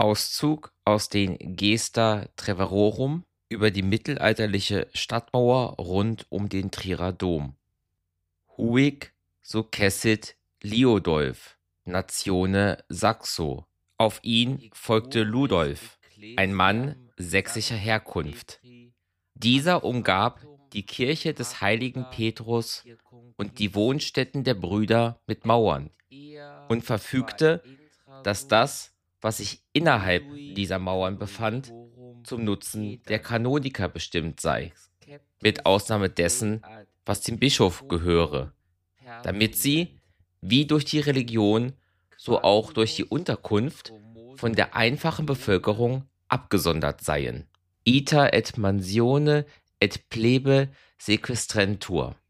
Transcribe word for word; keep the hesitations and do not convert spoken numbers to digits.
Auszug aus den Gesta Treverorum über die mittelalterliche Stadtmauer rund um den Trierer Dom. Huic successit Liudolf, natione Saxo. Auf ihn folgte Ludolf, ein Mann sächsischer Herkunft. Dieser umgab die Kirche des heiligen Petrus und die Wohnstätten der Brüder mit Mauern und verfügte, dass das, was sich innerhalb dieser Mauern befand, zum Nutzen der Kanoniker bestimmt sei, mit Ausnahme dessen, was dem Bischof gehöre, damit sie, wie durch die Religion, so auch durch die Unterkunft, von der einfachen Bevölkerung abgesondert seien. Ita et mansione et plebe sequestrentur.